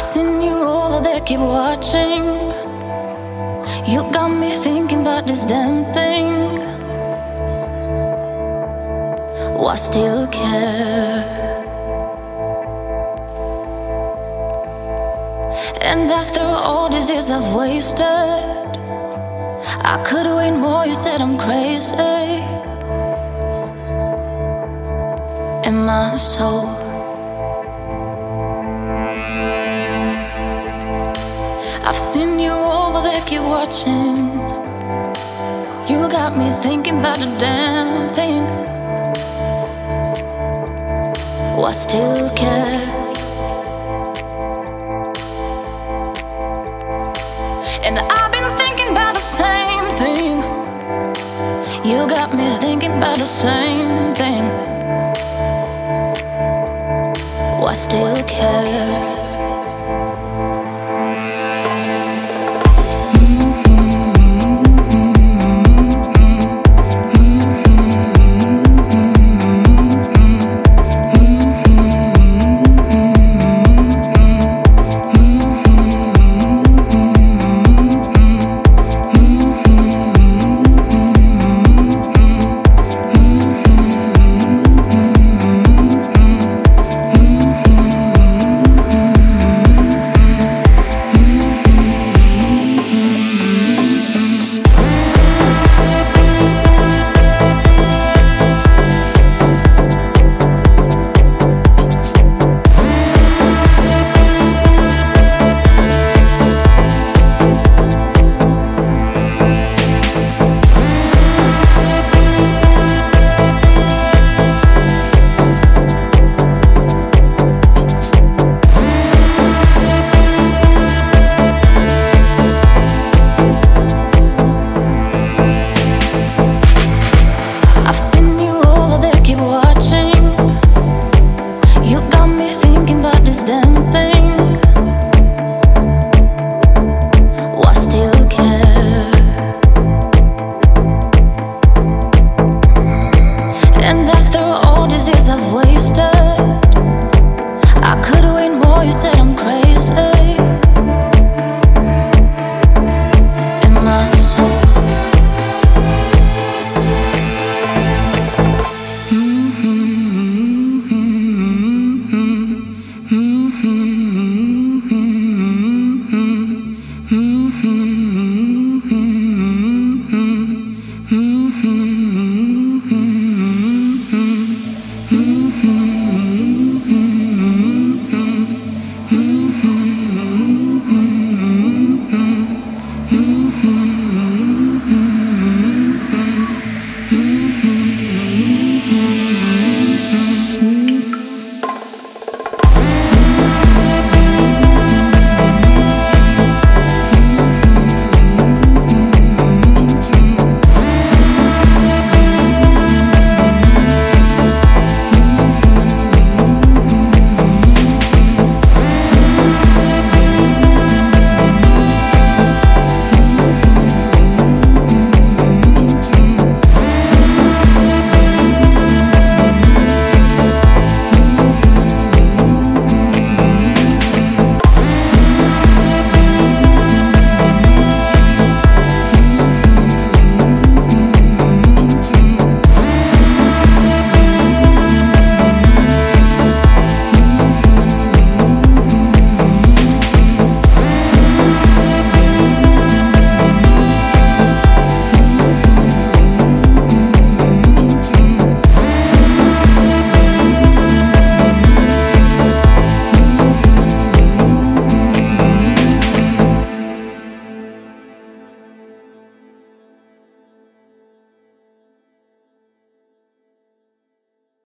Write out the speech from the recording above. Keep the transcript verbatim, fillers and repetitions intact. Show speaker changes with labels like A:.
A: seen you over there, keep watching. You got me thinking about this damn thing. Why still care? And after all these years I've wasted, I could wait more, you said I'm crazy. Am I so? I've seen you over there, keep watching. You got me thinking about the damn thing. Why still care? And I've been thinking about the same thing. You got me thinking about the same thing. Why still care?